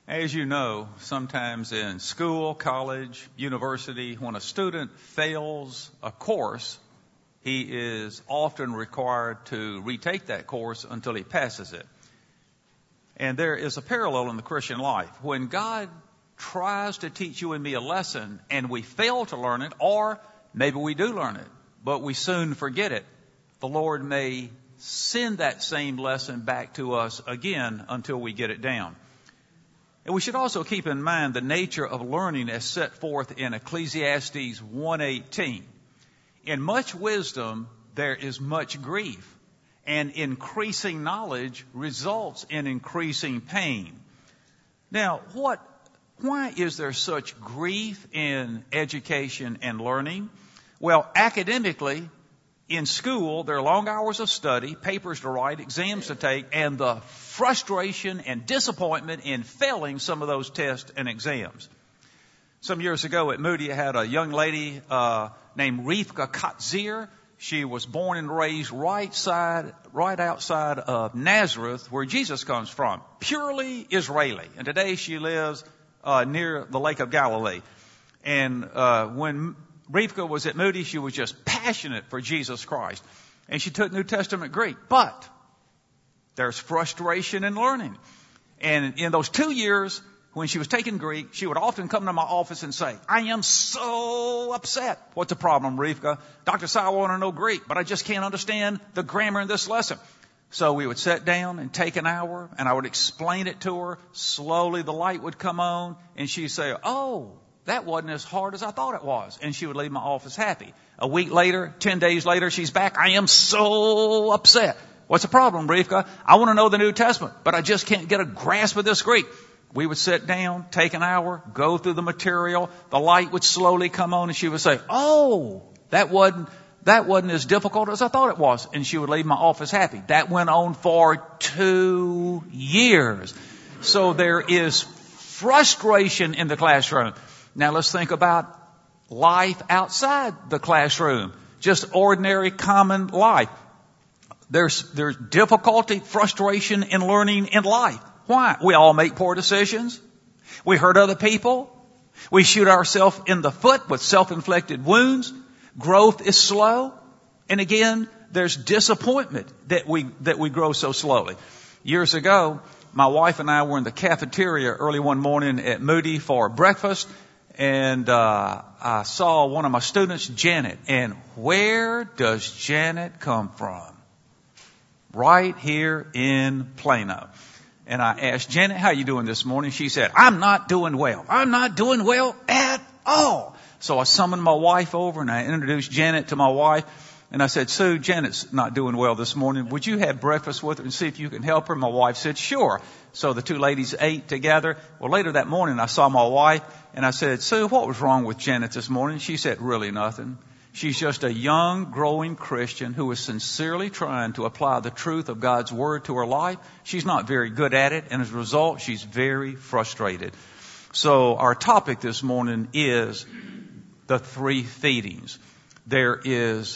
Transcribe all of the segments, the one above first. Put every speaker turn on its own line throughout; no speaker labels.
As you know, sometimes in school, college, university, when a student fails a course, he is often required to retake that course until he passes it. And there is a parallel in the Christian life. When God tries to teach you and me a lesson and we fail to learn it, or maybe we do learn it, but we soon forget it, the Lord may send that same lesson back to us again until we get it down. And we should also keep in mind the nature of learning as set forth in Ecclesiastes 1:18. In much wisdom, there is much grief, and increasing knowledge results in increasing pain. Now, why is there such grief in education and learning? Well, academically, in school, there are long hours of study, papers to write, exams to take, and the frustration and disappointment in failing some of those tests and exams. Some years ago at Moody, I had a young lady named Rivka Katzir. She was born and raised right outside of Nazareth, where Jesus comes from, purely Israeli. And today she lives near the Lake of Galilee. And when Rivka was at Moody, she was just passionate for Jesus Christ. And she took New Testament Greek. But there's frustration in learning. And in those 2 years, when she was taking Greek, she would often come to my office and say, I am so upset. What's the problem, Rivka? Dr. Si, I want to know Greek, but I just can't understand the grammar in this lesson. So we would sit down and take an hour, and I would explain it to her. Slowly the light would come on, and she'd say, oh, that wasn't as hard as I thought it was. And she would leave my office happy. A week later, 10 days later, she's back. I am so upset. What's the problem, Rivka? I want to know the New Testament, but I just can't get a grasp of this Greek. We would sit down, take an hour, go through the material. The light would slowly come on, and she would say, oh, that wasn't as difficult as I thought it was. And she would leave my office happy. That went on for 2 years. So there is frustration in the classroom. Now let's think about life outside the classroom. Just ordinary, common life. There's difficulty, frustration in learning in life. Why? We all make poor decisions. We hurt other people. We shoot ourselves in the foot with self-inflicted wounds. Growth is slow. And again, there's disappointment that we grow so slowly. Years ago, my wife and I were in the cafeteria early one morning at Moody for breakfast. And I saw one of my students, Janet. And where does Janet come from? Right here in Plano. And I asked Janet, how are you doing this morning? She said, I'm not doing well. I'm not doing well at all. So I summoned my wife over and I introduced Janet to my wife. And I said, Sue, Janet's not doing well this morning. Would you have breakfast with her and see if you can help her? My wife said, sure. So the two ladies ate together. Well, later that morning, I saw my wife and I said, Sue, what was wrong with Janet this morning? She said, really nothing. She's just a young, growing Christian who is sincerely trying to apply the truth of God's Word to her life. She's not very good at it, and as a result, she's very frustrated. So our topic this morning is the 3 feedings. There is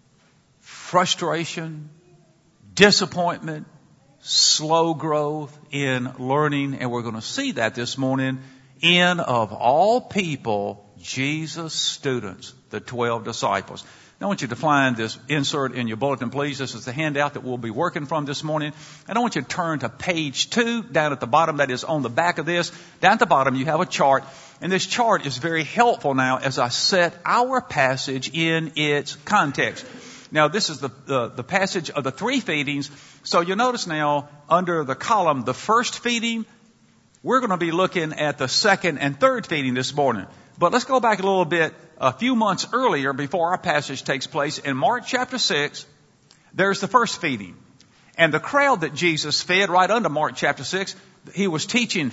frustration, disappointment, slow growth in learning, and we're going to see that this morning in, of all people, Jesus' students, the 12 disciples. Now I want you to find this insert in your bulletin, please. This is the handout that we'll be working from this morning. And I want you to turn to page 2 down at the bottom. That is on the back of this. Down at the bottom you have a chart. And this chart is very helpful now as I set our passage in its context. Now this is the passage of the 3 feedings. So you'll notice now under the column, the first feeding, we're going to be looking at the second and third feeding this morning. But let's go back a little bit, a few months earlier before our passage takes place. In Mark chapter 6, there's the first feeding. And the crowd that Jesus fed right under Mark chapter 6, he was teaching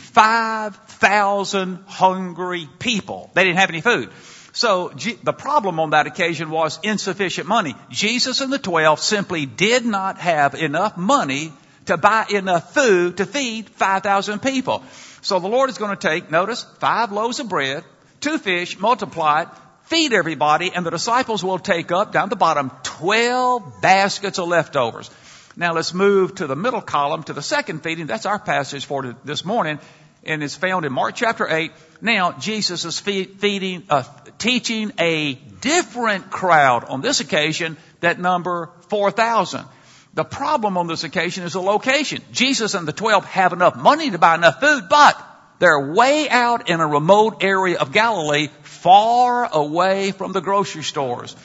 5,000 hungry people. They didn't have any food. So the problem on that occasion was insufficient money. Jesus and the 12 simply did not have enough money to buy enough food to feed 5,000 people. So the Lord is going to take, notice, 5 loaves of bread, 2 fish, multiply it, feed everybody, and the disciples will take up, down the bottom, 12 baskets of leftovers. Now let's move to the middle column, to the second feeding. That's our passage for this morning. and it's found in Mark chapter 8. Now, Jesus is teaching a different crowd on this occasion that number 4,000. The problem on this occasion is the location. Jesus and the 12 have enough money to buy enough food, but they're way out in a remote area of Galilee, far away from the grocery stores.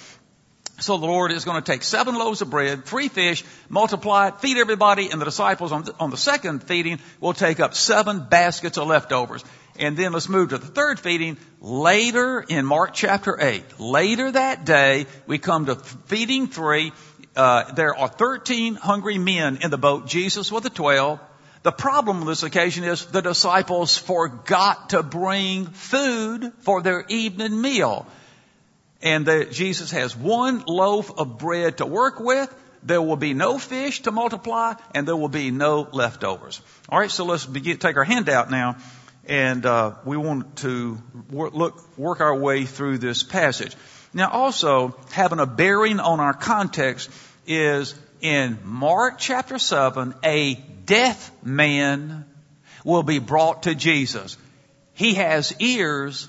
So the Lord is going to take 7 loaves of bread, 3 fish, multiply it, feed everybody, and the disciples on the second feeding will take up 7 baskets of leftovers. And then let's move to the third feeding later in Mark chapter 8. Later that day, we come to feeding 3. There are 13 hungry men in the boat, Jesus with the 12. The problem on this occasion is the disciples forgot to bring food for their evening meal. And Jesus has 1 loaf of bread to work with. There will be no fish to multiply, and there will be no leftovers. All right, so let's take our handout now, and we want to work our way through this passage. Now, also having a bearing on our context is in Mark chapter 7, a deaf man will be brought to Jesus. He has ears,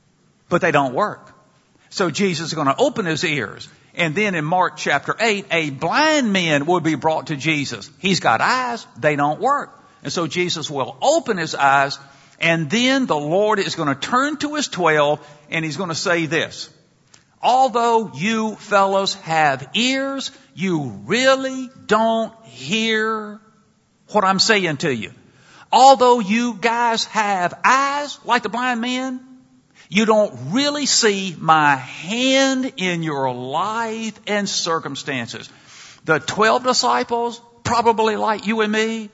but they don't work. So Jesus is going to open his ears. And then in Mark chapter 8, a blind man will be brought to Jesus. He's got eyes, they don't work. And so Jesus will open his eyes, and then the Lord is going to turn to his 12, and he's going to say this: although you fellows have ears, you really don't hear what I'm saying to you. Although you guys have eyes like the blind man, you don't really see my hand in your life and circumstances. The 12 disciples, probably like you and me,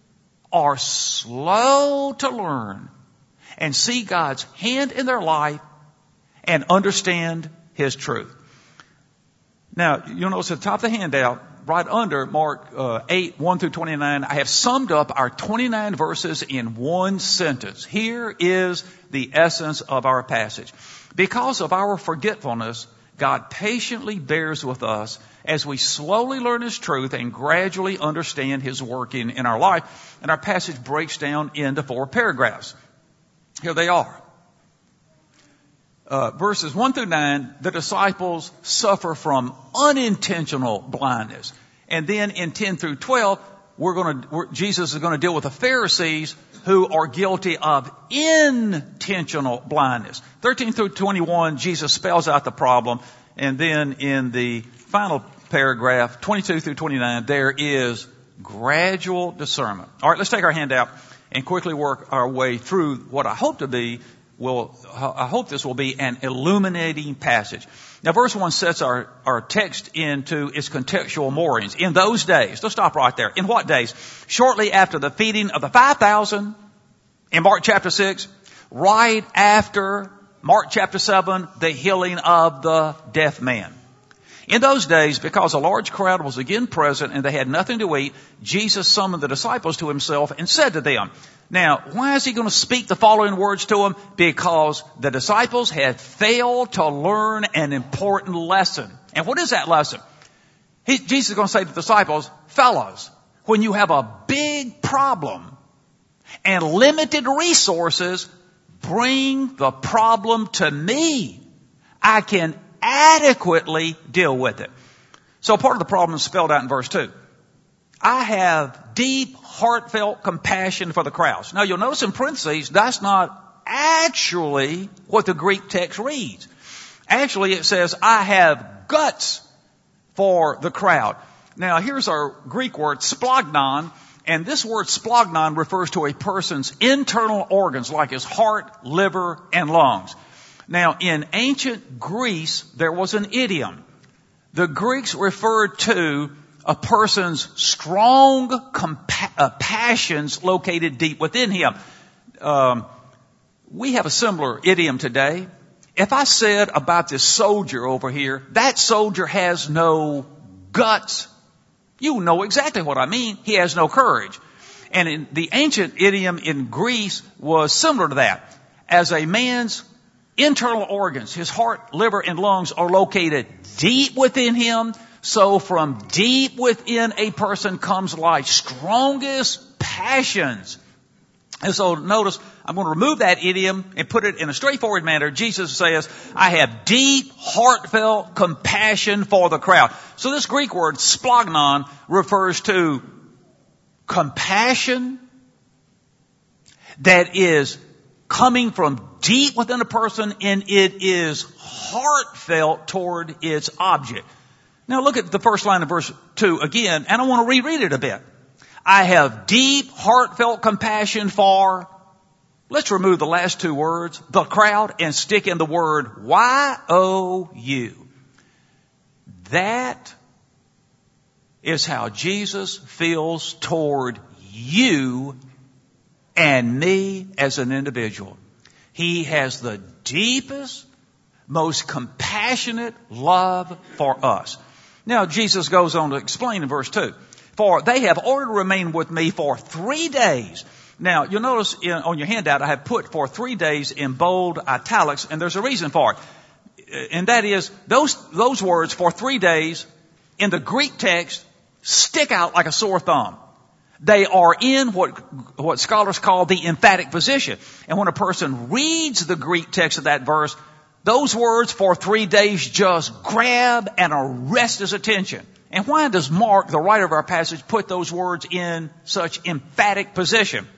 are slow to learn and see God's hand in their life and understand His truth. Now, you'll notice at the top of the handout, right under Mark 8, 1 through 29, I have summed up our 29 verses in one sentence. Here is the essence of our passage. Because of our forgetfulness, God patiently bears with us as we slowly learn His truth and gradually understand His working in our life. And our passage breaks down into 4 paragraphs. Here they are. Verses 1 through 9, the disciples suffer from unintentional blindness. And then in 10 through 12, Jesus is going to deal with the Pharisees who are guilty of intentional blindness. 13 through 21, Jesus spells out the problem. And then in the final paragraph, 22 through 29, there is gradual discernment. All right, let's take our handout and quickly work our way through what I hope this will be an illuminating passage. Now, verse 1 sets our text into its contextual moorings. In those days, let's stop right there. In what days? Shortly after the feeding of the 5,000 in Mark chapter 6, right after Mark chapter 7, the healing of the deaf man. In those days, because a large crowd was again present and they had nothing to eat, Jesus summoned the disciples to Himself and said to them. Now, why is He going to speak the following words to them? Because the disciples had failed to learn an important lesson. And what is that lesson? Jesus is going to say to the disciples, fellas, when you have a big problem and limited resources, bring the problem to me. I can adequately deal with it. So part of the problem is spelled out in verse 2. I have deep, heartfelt compassion for the crowds. Now you'll notice in parentheses, that's not actually what the Greek text reads. Actually it says, I have guts for the crowd. Now here's our Greek word, splagnon. And this word splagnon refers to a person's internal organs like his heart, liver, and lungs. Now, in ancient Greece, there was an idiom. The Greeks referred to a person's strong passions located deep within him. We have a similar idiom today. If I said about this soldier over here, that soldier has no guts, you know exactly what I mean. He has no courage. And in the ancient idiom in Greece was similar to that. As a man's internal organs, his heart, liver, and lungs are located deep within him. So from deep within a person comes life's strongest passions. And so notice, I'm going to remove that idiom and put it in a straightforward manner. Jesus says, I have deep, heartfelt compassion for the crowd. So this Greek word, splagnon, refers to compassion that is coming from deep within a person, and it is heartfelt toward its object. Now look at the first line of verse 2 again, and I want to reread it a bit. I have deep, heartfelt compassion for, let's remove the last two words, the crowd, and stick in the word Y-O-U. That is how Jesus feels toward you and me as an individual. He has the deepest, most compassionate love for us. Now, Jesus goes on to explain in verse 2. For they have already remained with me for 3 days. Now, you'll notice on your handout, I have put for 3 days in bold italics, and there's a reason for it. And that is, those words for 3 days in the Greek text stick out like a sore thumb. They are in what scholars call the emphatic position. And when a person reads the Greek text of that verse, those words for 3 days just grab and arrest his attention. And why does Mark, the writer of our passage, put those words in such emphatic position?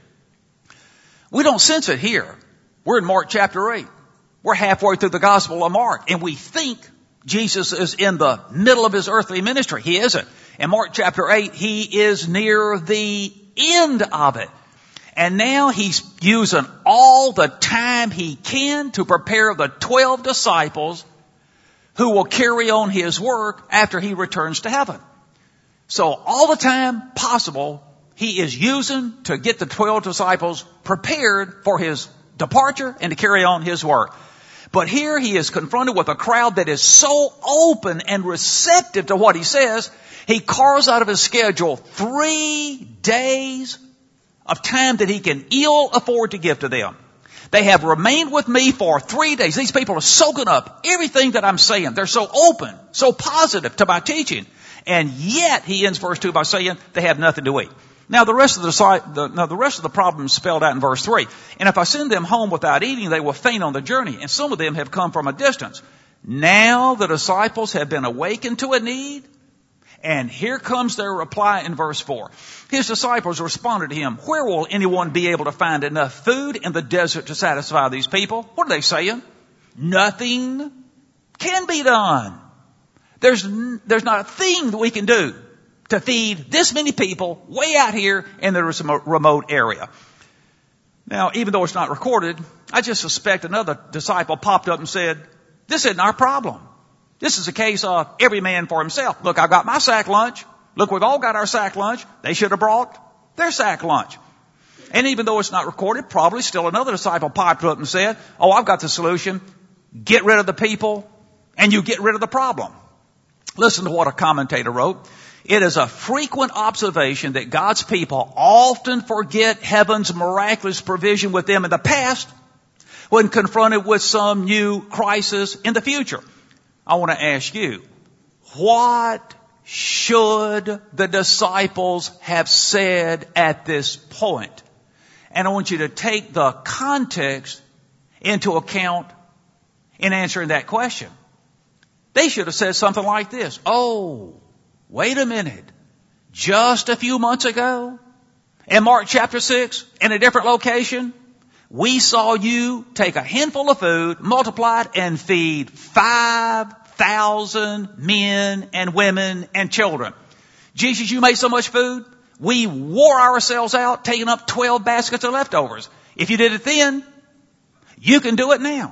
We don't sense it here. We're in Mark chapter 8. We're halfway through the Gospel of Mark, and we think Jesus is in the middle of his earthly ministry. He isn't. In Mark chapter 8, he is near the end of it. And now he's using all the time he can to prepare the 12 disciples who will carry on his work after he returns to heaven. So all the time possible, he is using to get the 12 disciples prepared for his departure and to carry on his work. But here he is confronted with a crowd that is so open and receptive to what he says, he carves out of his schedule 3 days of time that he can ill afford to give to them. They have remained with me for 3 days. These people are soaking up everything that I'm saying. They're so open, so positive to my teaching. And yet, he ends verse 2 by saying they have nothing to eat. Now the rest of the problem is spelled out in verse 3. And if I send them home without eating, they will faint on the journey. And some of them have come from a distance. Now the disciples have been awakened to a need. And here comes their reply in verse 4. His disciples responded to him, where will anyone be able to find enough food in the desert to satisfy these people? What are they saying? Nothing can be done. There's not a thing that we can do to feed this many people way out here in the remote area. Now, even though it's not recorded, I just suspect another disciple popped up and said, this isn't our problem. This is a case of every man for himself. Look, I got my sack lunch. Look, we've all got our sack lunch. They should have brought their sack lunch. And even though it's not recorded, probably still another disciple popped up and said, oh, I've got the solution. Get rid of the people and you get rid of the problem. Listen to what a commentator wrote. It is a frequent observation that God's people often forget heaven's miraculous provision with them in the past when confronted with some new crisis in the future. I want to ask you, what should the disciples have said at this point? And I want you to take the context into account in answering that question. They should have said something like this. Oh, wait a minute. Just a few months ago, in Mark chapter 6, in a different location, we saw you take a handful of food, multiply it, and feed 5,000 men and women and children. Jesus, you made so much food, we wore ourselves out, taking up 12 baskets of leftovers. If you did it then, you can do it now.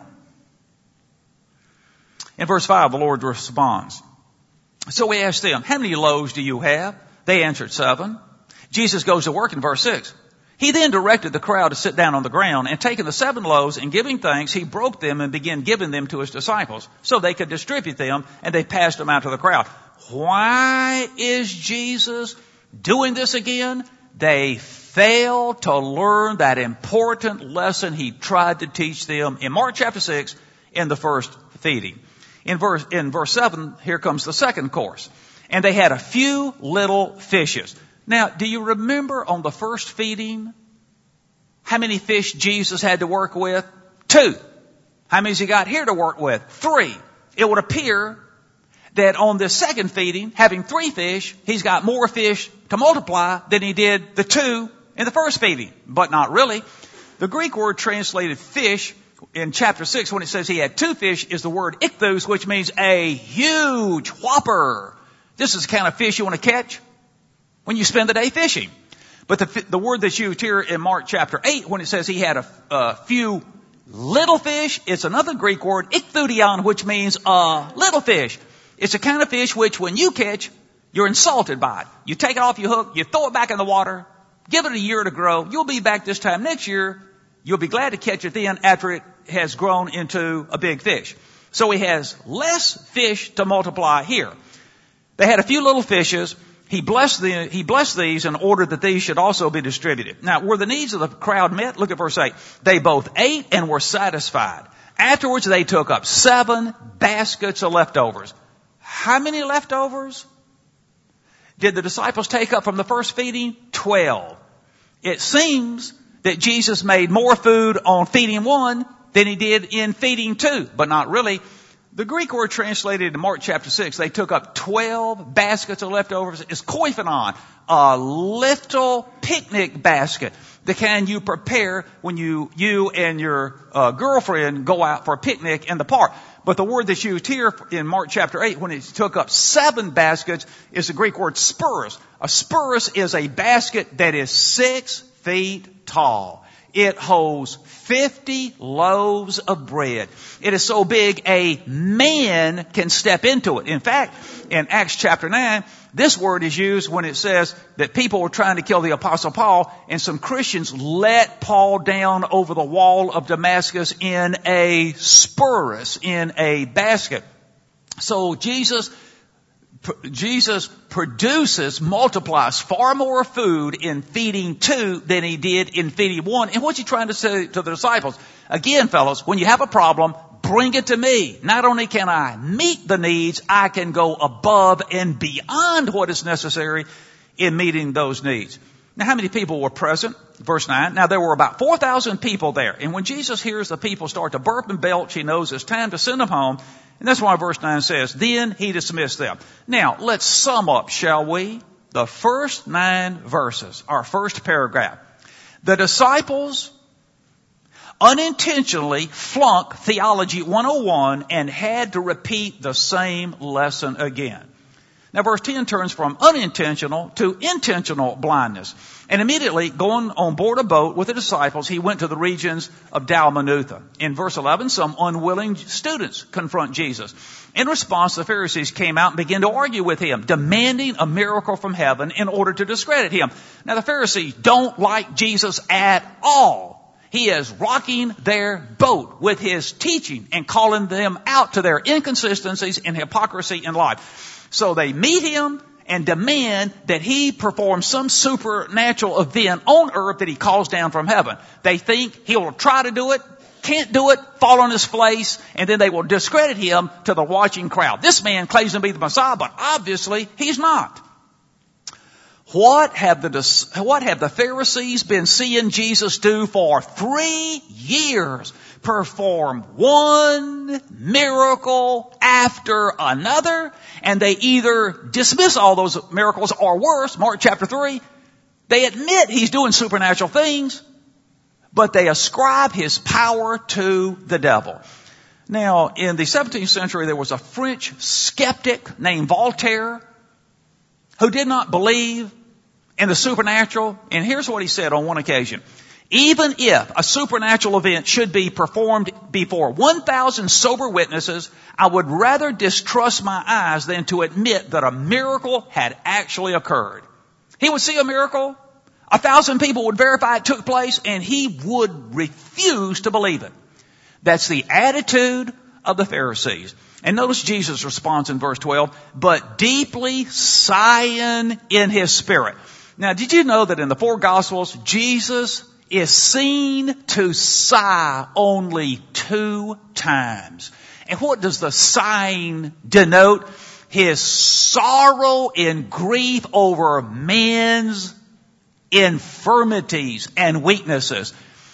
In verse 5, the Lord responds. So we asked them, how many loaves do you have? They answered 7. Jesus goes to work in verse 6. He then directed the crowd to sit down on the ground, and taking the 7 loaves and giving thanks, he broke them and began giving them to his disciples so they could distribute them, and they passed them out to the crowd. Why is Jesus doing this again? They failed to learn that important lesson he tried to teach them in Mark chapter 6 in the first feeding. In verse 7, here comes the second course. And they had a few little fishes. Now, do you remember on the first feeding how many fish Jesus had to work with? 2. How many has he got here to work with? 3. It would appear that on this second feeding, having 3 fish, he's got more fish to multiply than he did the 2 in the first feeding. But not really. The Greek word translated fish in chapter 6, when it says he had 2 fish, is the word ichthus, which means a huge whopper. This is the kind of fish you want to catch when you spend the day fishing. But the word that's used here in Mark chapter 8, when it says he had a few little fish, it's another Greek word, ichthudion, which means a little fish. It's a kind of fish which when you catch, you're insulted by it. You take it off your hook, you throw it back in the water, give it a year to grow. You'll be back this time next year. You'll be glad to catch it then after it has grown into a big fish. So he has less fish to multiply here. They had a few little fishes. He blessed these in order that these should also be distributed. Now, were the needs of the crowd met? Look at verse 8. They both ate and were satisfied. Afterwards, they took up 7 baskets of leftovers. How many leftovers did the disciples take up from the first feeding? 12. It seems that Jesus made more food on feeding 1 than he did in feeding 2, but not really. The Greek word translated in Mark chapter 6, they took up 12 baskets of leftovers, is koiphanon, a little picnic basket, the kind you prepare when you and your girlfriend go out for a picnic in the park. But the word that's used here in Mark chapter 8, when it took up 7 baskets, is the Greek word spurus. A spurus is a basket that is 6 feet tall. It holds 50 loaves of bread. It is so big a man can step into it. In fact, in Acts chapter 9, this word is used when it says that people were trying to kill the Apostle Paul, and some Christians let Paul down over the wall of Damascus in a spurus, in a basket. So Jesus multiplies far more food in feeding 2 than he did in feeding 1. And what's he trying to say to the disciples? Again, fellows, when you have a problem, bring it to me. Not only can I meet the needs, I can go above and beyond what is necessary in meeting those needs. Now, how many people were present? Verse 9. Now, there were about 4,000 people there. And when Jesus hears the people start to burp and belch, he knows it's time to send them home. And that's why verse 9 says, then he dismissed them. Now, let's sum up, shall we? The first 9 verses, our first paragraph. The disciples unintentionally flunked Theology 101 and had to repeat the same lesson again. Now, verse 10 turns from unintentional to intentional blindness. And immediately, going on board a boat with the disciples, he went to the regions of Dalmanutha. In verse 11, some unwilling students confront Jesus. In response, the Pharisees came out and began to argue with him, demanding a miracle from heaven in order to discredit him. Now, the Pharisees don't like Jesus at all. He is rocking their boat with his teaching and calling them out to their inconsistencies and hypocrisy in life. So they meet him and demand that he perform some supernatural event on earth that he calls down from heaven. They think he will try to do it, can't do it, fall on his face, and then they will discredit him to the watching crowd. This man claims to be the Messiah, but obviously he's not. What have the Pharisees been seeing Jesus do for 3 years? Perform one miracle after another, and they either dismiss all those miracles or worse, Mark chapter 3, they admit he's doing supernatural things, but they ascribe his power to the devil. Now, in the 17th century, there was a French skeptic named Voltaire who did not believe in the supernatural. And here's what he said on one occasion. Even if a supernatural event should be performed before 1,000 sober witnesses, I would rather distrust my eyes than to admit that a miracle had actually occurred. He would see a miracle, 1,000 people would verify it took place, and he would refuse to believe it. That's the attitude of the Pharisees. And notice Jesus responds in verse 12, but deeply sighing in his spirit. Now, did you know that in the 4 Gospels, Jesus is seen to sigh only 2 times? And what does the sighing denote? His sorrow and grief over man's infirmities and weaknesses.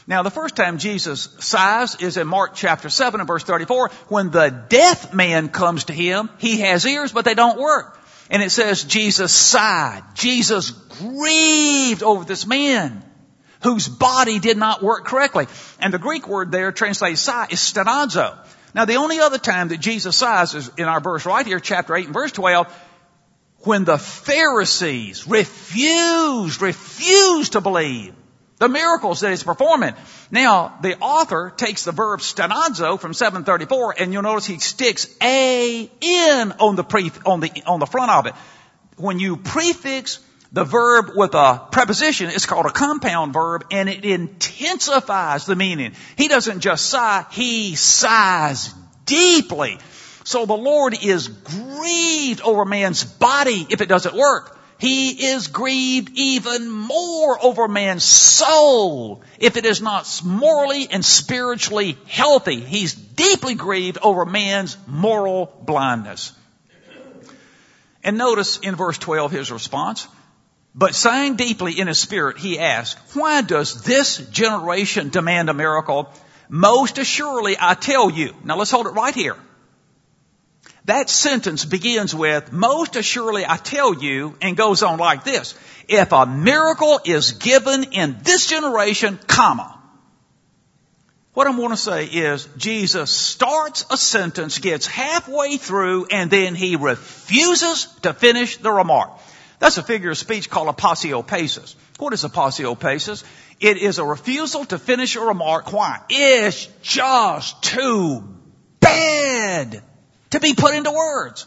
Now, the first time Jesus sighs is in Mark chapter 7 and verse 34. When the deaf man comes to him, he has ears, but they don't work. And it says Jesus sighed. Jesus grieved over this man whose body did not work correctly. And the Greek word there translated sigh is stenazo. Now, the only other time that Jesus sighs is in our verse right here, chapter 8 and verse 12, when the Pharisees refused to believe the miracles that he's performing. Now, the author takes the verb stenazo from 734, and you'll notice he sticks A-N on the front of it. When you prefix the verb with a preposition, it's called a compound verb, and it intensifies the meaning. He doesn't just sigh, he sighs deeply. So the Lord is grieved over man's body if it doesn't work. He is grieved even more over man's soul if it is not morally and spiritually healthy. He's deeply grieved over man's moral blindness. And notice in verse 12 his response. But sighing deeply in his spirit, he asked, why does this generation demand a miracle? Most assuredly, I tell you. Now let's hold it right here. That sentence begins with, most assuredly I tell you, and goes on like this. If a miracle is given in this generation, comma. What I want to say is, Jesus starts a sentence, gets halfway through, and then he refuses to finish the remark. That's a figure of speech called aposiopesis. What is aposiopesis? It is a refusal to finish a remark. Why? It's just too bad to be put into words.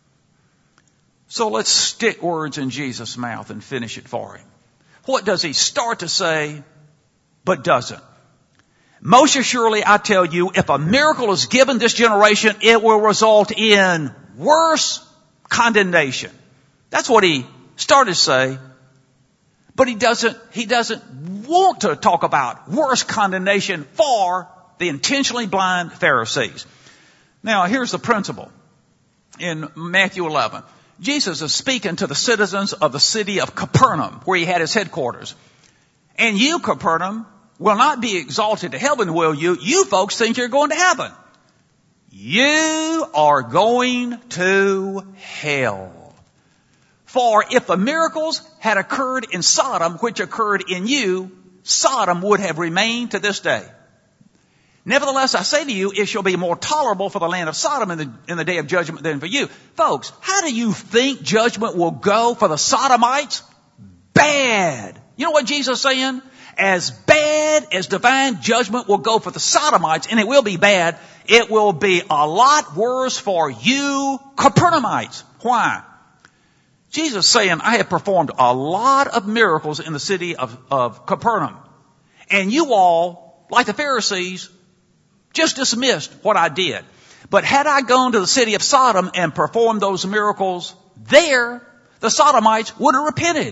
So let's stick words in Jesus' mouth and finish it for him. What does he start to say, but doesn't? Most assuredly, I tell you, if a miracle is given this generation, it will result in worse condemnation. That's what he started to say, but he doesn't want to talk about worse condemnation for the intentionally blind Pharisees. Now, here's the principle. In Matthew 11, Jesus is speaking to the citizens of the city of Capernaum, where he had his headquarters. And you, Capernaum, will not be exalted to heaven, will you? You folks think you're going to heaven. You are going to hell. For if the miracles had occurred in Sodom, which occurred in you, Sodom would have remained to this day. Nevertheless, I say to you, it shall be more tolerable for the land of Sodom in the day of judgment than for you. Folks, how do you think judgment will go for the Sodomites? Bad. You know what Jesus is saying? As bad as divine judgment will go for the Sodomites, and it will be bad, it will be a lot worse for you Capernaumites. Why? Jesus is saying, I have performed a lot of miracles in the city of Capernaum. And you all, like the Pharisees, just dismissed what I did. But had I gone to the city of Sodom and performed those miracles there, the Sodomites would have repented.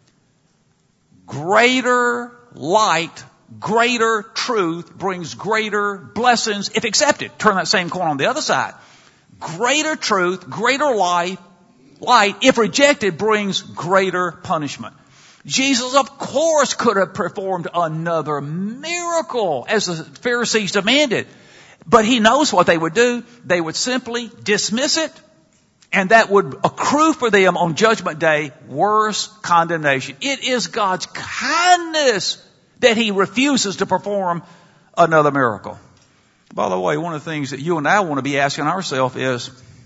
Greater light, greater truth brings greater blessings if accepted. Turn that same coin on the other side. Greater truth, greater light, if rejected, brings greater punishment. Jesus, of course, could have performed another miracle as the Pharisees demanded. But he knows what they would do. They would simply dismiss it, and that would accrue for them on Judgment Day worse condemnation. It is God's kindness that he refuses to perform another miracle. By the way, one of the things that you and I want to be asking ourselves is,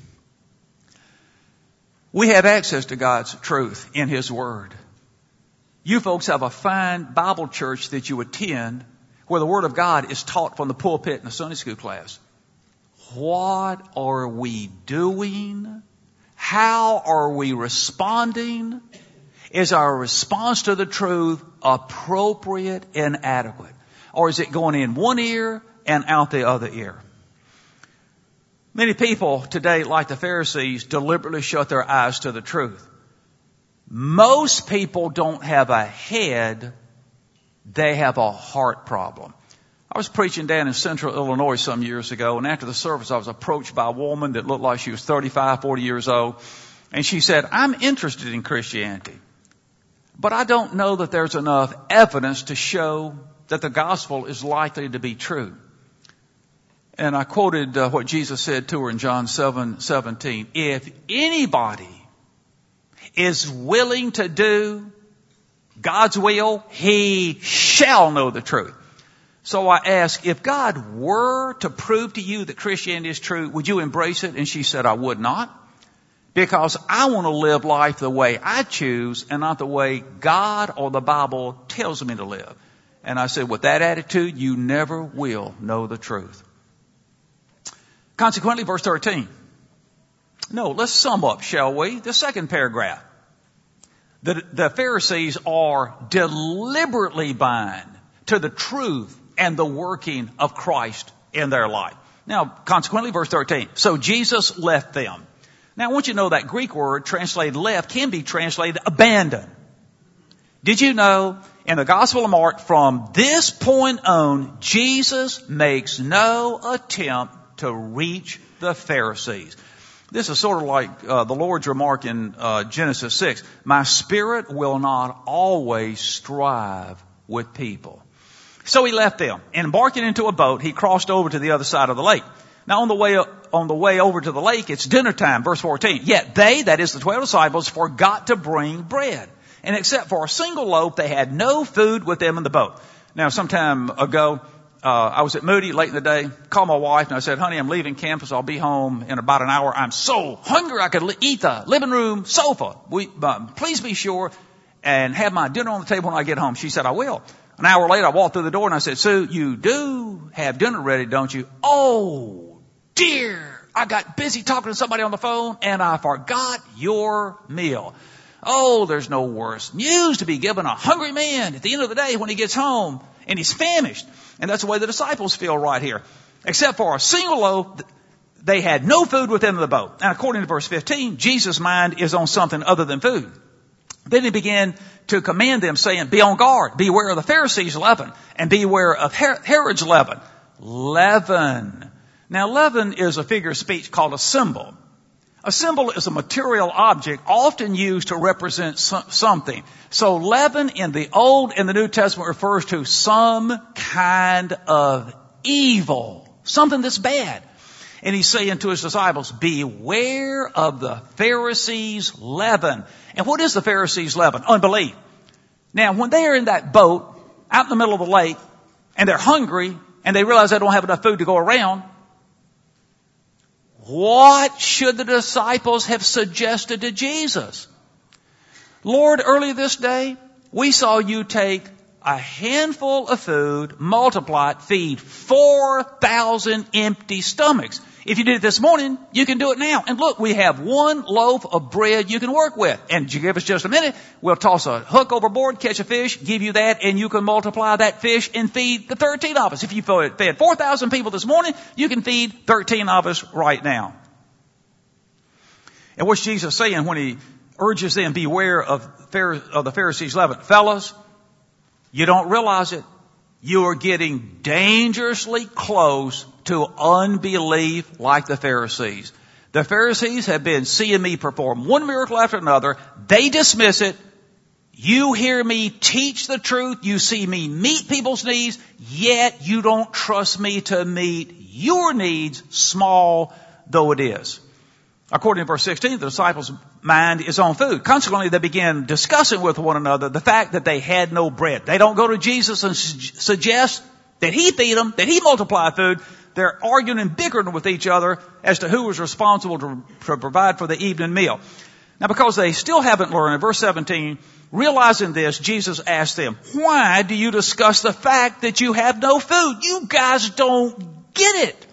we have access to God's truth in his word. You folks have a fine Bible church that you attend where the Word of God is taught from the pulpit in a Sunday school class. What are we doing? How are we responding? Is our response to the truth appropriate and adequate? Or is it going in one ear and out the other ear? Many people today, like the Pharisees, deliberately shut their eyes to the truth. Most people don't have a head, they have a heart problem. I was preaching down in central Illinois some years ago, and after the service I was approached by a woman that looked like she was 35, 40 years old, and she said, I'm interested in Christianity, but I don't know that there's enough evidence to show that the gospel is likely to be true. And I quoted what Jesus said to her in John 7:17. If anybody is willing to do God's will, he shall know the truth. So I asked, if God were to prove to you that Christianity is true, would you embrace it? And she said, I would not. Because I want to live life the way I choose and not the way God or the Bible tells me to live. And I said, with that attitude, you never will know the truth. Consequently, verse 13. No, let's sum up, shall we? The second paragraph. The Pharisees are deliberately blind to the truth and the working of Christ in their life. Now, consequently, verse 13. So Jesus left them. Now, I want you to know that Greek word translated left can be translated abandon. Did you know in the Gospel of Mark, from this point on, Jesus makes no attempt to reach the Pharisees. This is sort of like the Lord's remark in Genesis 6. My spirit will not always strive with people. So he left them. And embarking into a boat, he crossed over to the other side of the lake. Now on the way over to the lake, it's dinner time, verse 14. Yet they, that is the 12 disciples, forgot to bring bread. And except for a single loaf, they had no food with them in the boat. Now some time ago, I was at Moody late in the day, called my wife and I said, honey, I'm leaving campus. I'll be home in about an hour. I'm so hungry I could eat the living room sofa. Please be sure and have my dinner on the table when I get home. She said, I will. An hour later, I walked through the door and I said, Sue, you do have dinner ready, don't you? Oh, dear. I got busy talking to somebody on the phone and I forgot your meal. Oh, there's no worse news to be given a hungry man at the end of the day when he gets home and he's famished. And that's the way the disciples feel right here. Except for a single loaf, they had no food with them in the boat. And according to verse 15, Jesus' mind is on something other than food. Then he began to command them, saying, be on guard, beware of the Pharisees' leaven, and beware of Herod's leaven. Leaven. Now, leaven is a figure of speech called a symbol. A symbol is a material object often used to represent something. So leaven in the Old and the New Testament refers to some kind of evil, something that's bad. And he's saying to his disciples, beware of the Pharisees' leaven. And what is the Pharisees' leaven? Unbelief. Now, when they are in that boat out in the middle of the lake and they're hungry and they realize they don't have enough food to go around, what should the disciples have suggested to Jesus? Lord, early this day, we saw you take a handful of food, multiply it, feed 4,000 empty stomachs. If you did it this morning, you can do it now. And look, we have one loaf of bread you can work with. And you give us just a minute, we'll toss a hook overboard, catch a fish, give you that, and you can multiply that fish and feed the 13 of us. If you fed 4,000 people this morning, you can feed 13 of us right now. And what's Jesus saying when he urges them, beware of the Pharisees' leaven? Fellas, you don't realize it. You are getting dangerously close to unbelief like the Pharisees. The Pharisees have been seeing me perform one miracle after another. They dismiss it. You hear me teach the truth. You see me meet people's needs, yet you don't trust me to meet your needs, small though it is. According to verse 16, the disciples' mind is on food. Consequently, they began discussing with one another the fact that they had no bread. They don't go to Jesus and suggest that he feed them, that he multiply food. They're arguing and bickering with each other as to who was responsible to provide for the evening meal. Now, because they still haven't learned, in verse 17, realizing this, Jesus asked them, why do you discuss the fact that you have no food? You guys don't get it.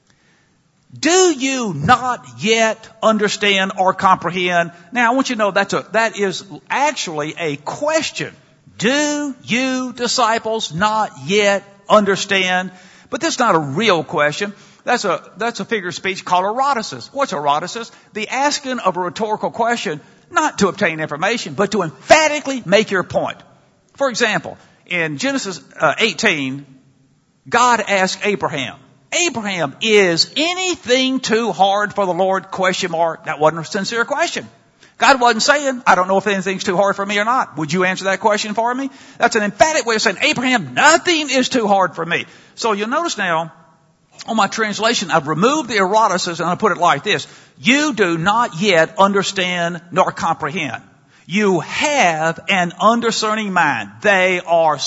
Do you not yet understand or comprehend? Now, I want you to know that is actually a question. Do you disciples not yet understand? But that's not a real question. That's a figure of speech called eroticus. What's eroticus? The asking of a rhetorical question, not to obtain information, but to emphatically make your point. For example, in Genesis 18, God asked Abraham, Abraham, is anything too hard for the Lord? Question mark. That wasn't a sincere question. God wasn't saying, I don't know if anything's too hard for me or not. Would you answer that question for me? That's an emphatic way of saying, Abraham, nothing is too hard for me. So you'll notice now, on my translation, I've removed the eroticism and I put it like this. You do not yet understand nor comprehend. You have an undiscerning mind. They are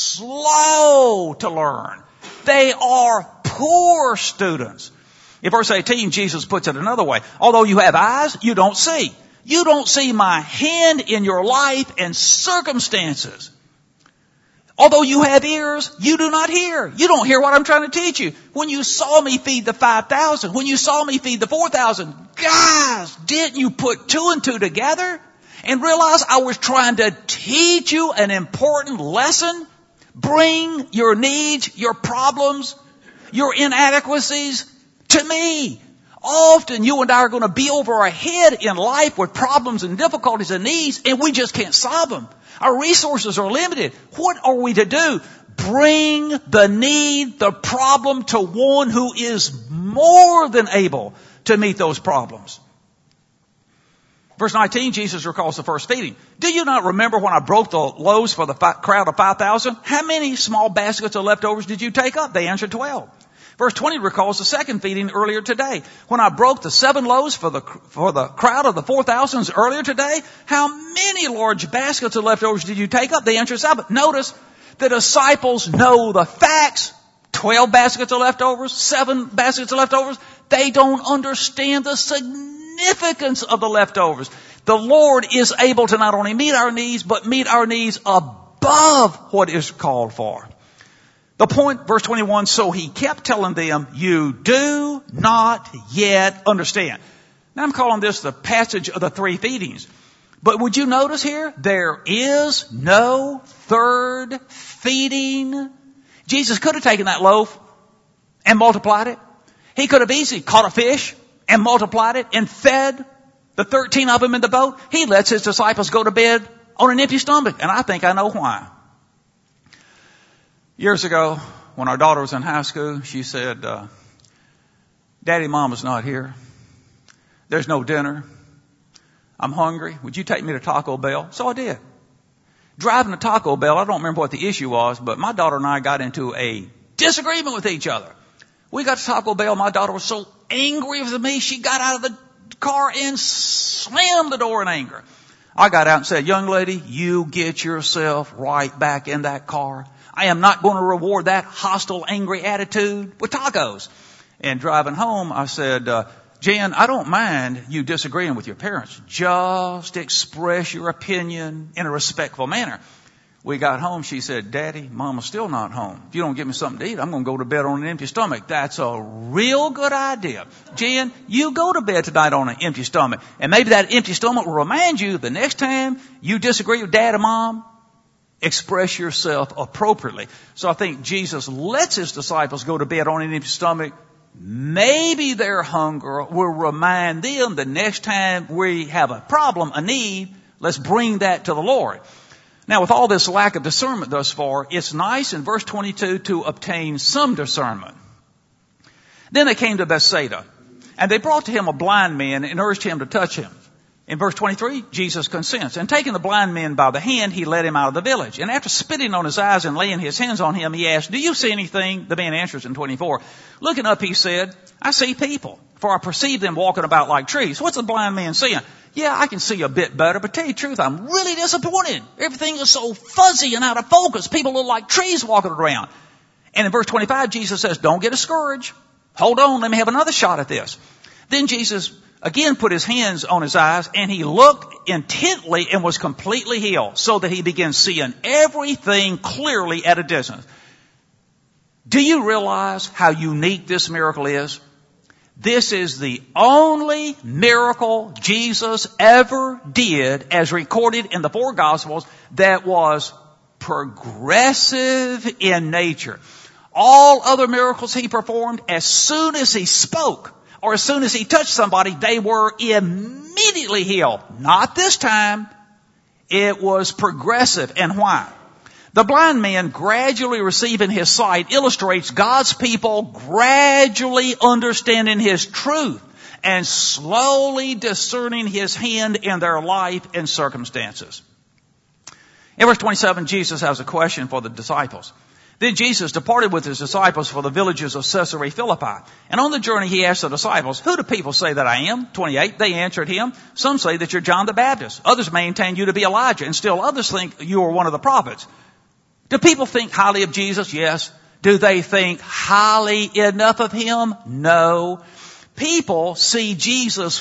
slow to learn. They are poor students. In verse 18, Jesus puts it another way. Although you have eyes, you don't see. You don't see my hand in your life and circumstances. Although you have ears, you do not hear. You don't hear what I'm trying to teach you. When you saw me feed the 5,000, when you saw me feed the 4,000, guys, didn't you put 2 and 2 together and realize I was trying to teach you an important lesson? Bring your needs, your problems, your inadequacies to me. Often you and I are going to be over our head in life with problems and difficulties and needs, and we just can't solve them. Our resources are limited. What are we to do? Bring the need, the problem to one who is more than able to meet those problems. Verse 19, Jesus recalls the first feeding. Do you not remember when I broke the loaves for the crowd of 5,000? How many small baskets of leftovers did you take up? They answered 12. Verse 20 recalls the second feeding earlier today. When I broke the 7 loaves for the crowd of the 4,000 earlier today, how many large baskets of leftovers did you take up? They answered 7. Notice the disciples know the facts. 12 baskets of leftovers, 7 baskets of leftovers. They don't understand the significance of the leftovers. The Lord is able to not only meet our needs, but meet our needs above what is called for. The point, verse 21, so he kept telling them, you do not yet understand. Now I'm calling this the passage of the 3 feedings. But would you notice here, there is no third feeding. Jesus could have taken that loaf and multiplied it. He could have easily caught a fish and multiplied it and fed the 13 of them in the boat. He lets his disciples go to bed on an empty stomach. And I think I know why. Years ago, when our daughter was in high school, she said, Daddy, Mama's not here. There's no dinner. I'm hungry. Would you take me to Taco Bell? So I did. Driving to Taco Bell, I don't remember what the issue was, but my daughter and I got into a disagreement with each other. We got to Taco Bell. My daughter was so angry with me, she got out of the car and slammed the door in anger. I got out and said, young lady, you get yourself right back in that car. I am not going to reward that hostile, angry attitude with tacos. And driving home, I said, Jan, I don't mind you disagreeing with your parents. Just express your opinion in a respectful manner. We got home. She said, Daddy, Mama's still not home. If you don't give me something to eat, I'm going to go to bed on an empty stomach. That's a real good idea. Jan, you go to bed tonight on an empty stomach. And maybe that empty stomach will remind you the next time you disagree with Dad or Mom, express yourself appropriately. So I think Jesus lets his disciples go to bed on an empty stomach. Maybe their hunger will remind them the next time we have a problem, a need, let's bring that to the Lord. Now, with all this lack of discernment thus far, it's nice in verse 22 to obtain some discernment. Then they came to Bethsaida, and they brought to him a blind man and urged him to touch him. In verse 23, Jesus consents. And taking the blind man by the hand, he led him out of the village. And after spitting on his eyes and laying his hands on him, he asked, do you see anything? The man answers in 24. Looking up, he said, I see people, for I perceive them walking about like trees. What's the blind man seeing? Yeah, I can see a bit better, but tell you the truth, I'm really disappointed. Everything is so fuzzy and out of focus. People look like trees walking around. And in verse 25, Jesus says, don't get discouraged. Hold on, let me have another shot at this. Then Jesus again put his hands on his eyes, and he looked intently and was completely healed, so that he began seeing everything clearly at a distance. Do you realize how unique this miracle is? This is the only miracle Jesus ever did, as recorded in the 4 Gospels, that was progressive in nature. All other miracles he performed, as soon as he spoke, or as soon as he touched somebody, they were immediately healed. Not this time. It was progressive. And why? The blind man gradually receiving his sight illustrates God's people gradually understanding his truth and slowly discerning his hand in their life and circumstances. In verse 27, Jesus has a question for the disciples. Then Jesus departed with his disciples for the villages of Caesarea Philippi. And on the journey he asked the disciples, who do people say that I am? 28, they answered him, some say that you're John the Baptist. Others maintain you to be Elijah, and still others think you are one of the prophets. Do people think highly of Jesus? Yes. Do they think highly enough of him? No. People see Jesus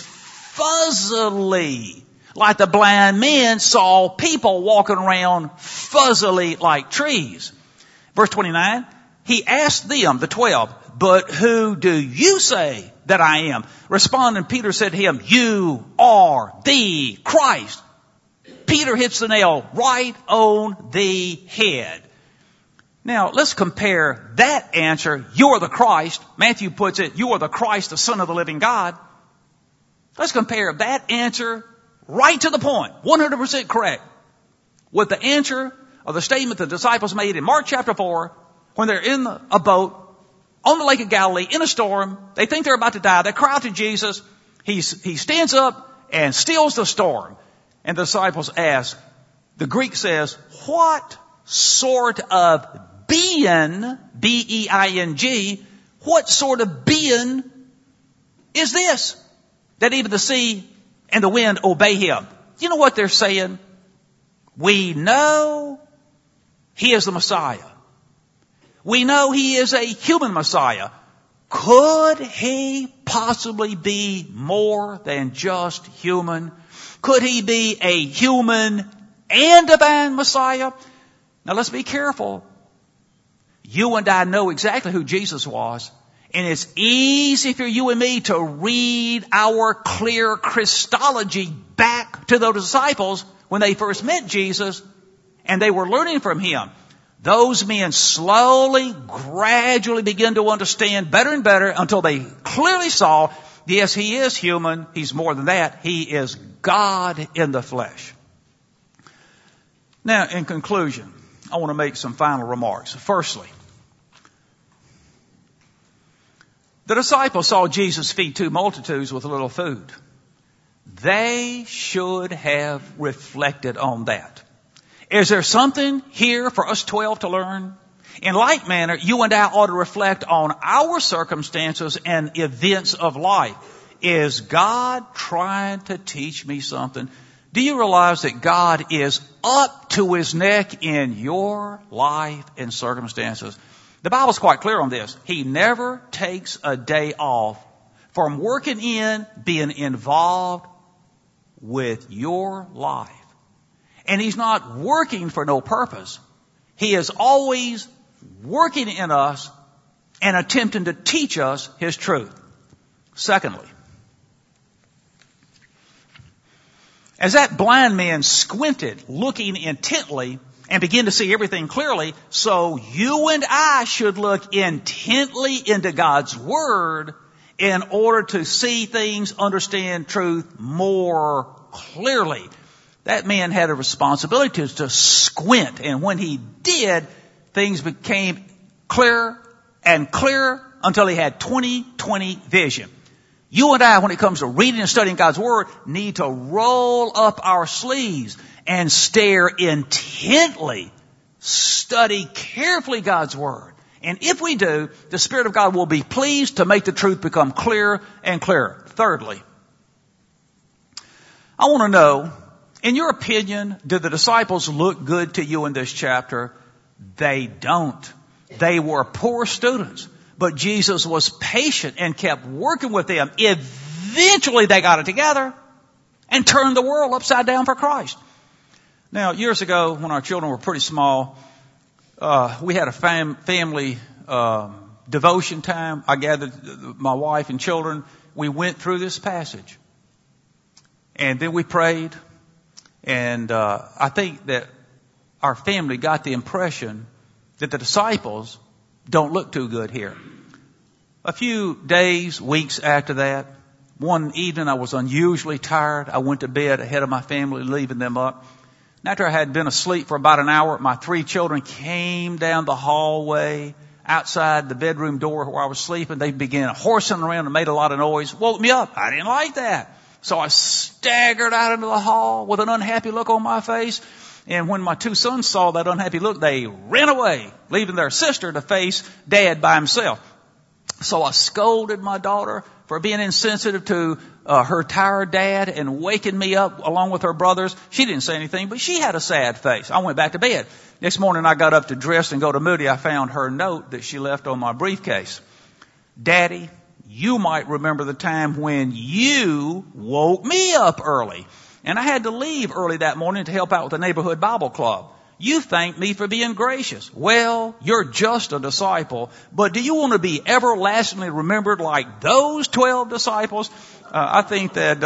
fuzzily, like the blind men saw people walking around fuzzily like trees. Verse 29, he asked them, the 12, but who do you say that I am? Responding, Peter said to him, you are the Christ. Peter hits the nail right on the head. Now, let's compare that answer, you're the Christ. Matthew puts it, you are the Christ, the Son of the living God. Let's compare that answer right to the point, 100% correct, with the answer of the statement the disciples made in Mark chapter 4 when they're in a boat on the Lake of Galilee in a storm. They think they're about to die. They cry out to Jesus. He stands up and stills the storm. And the disciples ask, the Greek says, what sort of being, B-E-I-N-G, what sort of being is this that even the sea and the wind obey him? You know what they're saying? We know he is the Messiah. We know he is a human Messiah. Could he possibly be more than just human? Could he be a human and divine Messiah? Now let's be careful. You and I know exactly who Jesus was. And it's easy for you and me to read our clear Christology back to those disciples when they first met Jesus and they were learning from him. Those men slowly, gradually begin to understand better and better until they clearly saw, yes, he is human. He's more than that. He is God in the flesh. Now, in conclusion, I want to make some final remarks. Firstly, the disciples saw Jesus feed 2 multitudes with a little food. They should have reflected on that. Is there something here for us 12 to learn? In like manner, you and I ought to reflect on our circumstances and events of life. Is God trying to teach me something? Do you realize that God is up to his neck in your life and circumstances? The Bible's quite clear on this. He never takes a day off from working in, being involved with your life. And he's not working for no purpose. He is always working in us and attempting to teach us his truth. Secondly, as that blind man squinted, looking intently, and began to see everything clearly, so you and I should look intently into God's Word in order to see things, understand truth more clearly. That man had a responsibility to squint, and when he did, things became clearer and clearer until he had 20/20 vision. You and I, when it comes to reading and studying God's Word, need to roll up our sleeves and stare intently, study carefully God's Word. And if we do, the Spirit of God will be pleased to make the truth become clearer and clearer. Thirdly, I want to know, in your opinion, do the disciples look good to you in this chapter? They don't. They were poor students, but Jesus was patient and kept working with them. Eventually they got it together and turned the world upside down for Christ. Now, years ago, when our children were pretty small, we had a family devotion time. I gathered my wife and children. We went through this passage. And then we prayed. And I think that our family got the impression that the disciples don't look too good here. A few days, weeks after that, one evening I was unusually tired. I went to bed ahead of my family, leaving them up. And after I had been asleep for about an hour, my 3 children came down the hallway outside the bedroom door where I was sleeping. They began horsing around and made a lot of noise. Woke me up. I didn't like that. So I staggered out into the hall with an unhappy look on my face. And when my two sons saw that unhappy look, they ran away, leaving their sister to face Dad by himself. So I scolded my daughter for being insensitive to her tired dad and waking me up along with her brothers. She didn't say anything, but she had a sad face. I went back to bed. Next morning, I got up to dress and go to Moody. I found her note that she left on my briefcase. Daddy, you might remember the time when you woke me up early. And I had to leave early that morning to help out with the neighborhood Bible club. You thanked me for being gracious. Well, you're just a disciple, but do you want to be everlastingly remembered like those 12 disciples? I think that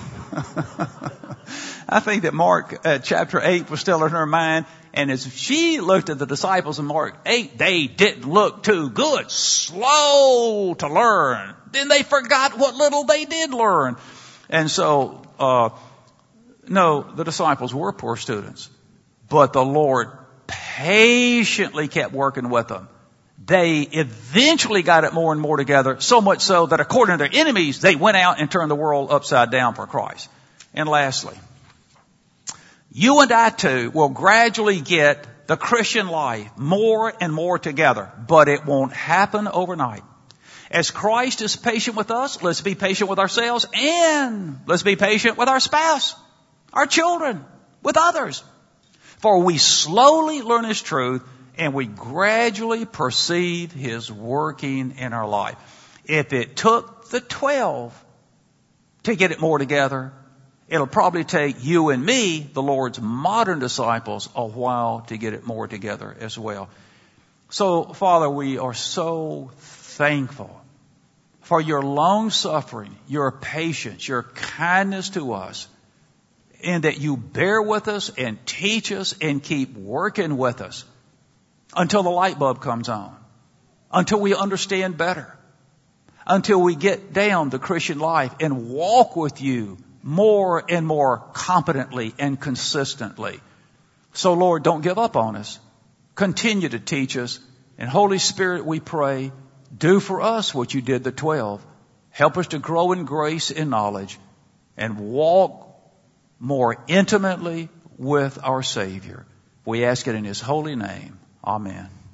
Mark chapter 8 was still in her mind. And as she looked at the disciples in Mark 8, they didn't look too good, slow to learn. Then they forgot what little they did learn. And so, no, the disciples were poor students. But the Lord patiently kept working with them. They eventually got it more and more together, so much so that according to their enemies, they went out and turned the world upside down for Christ. And lastly, you and I too will gradually get the Christian life more and more together, but it won't happen overnight. As Christ is patient with us, let's be patient with ourselves, and let's be patient with our spouse, our children, with others. For we slowly learn His truth and we gradually perceive His working in our life. If it took the 12 to get it more together, it'll probably take you and me, the Lord's modern disciples, a while to get it more together as well. So, Father, we are so thankful for your long suffering, your patience, your kindness to us, and that you bear with us and teach us and keep working with us until the light bulb comes on, until we understand better, until we get down the Christian life and walk with you more and more competently and consistently. So, Lord, don't give up on us. Continue to teach us. And Holy Spirit, we pray, do for us what you did the 12. Help us to grow in grace and knowledge and walk more intimately with our Savior. We ask it in His holy name. Amen.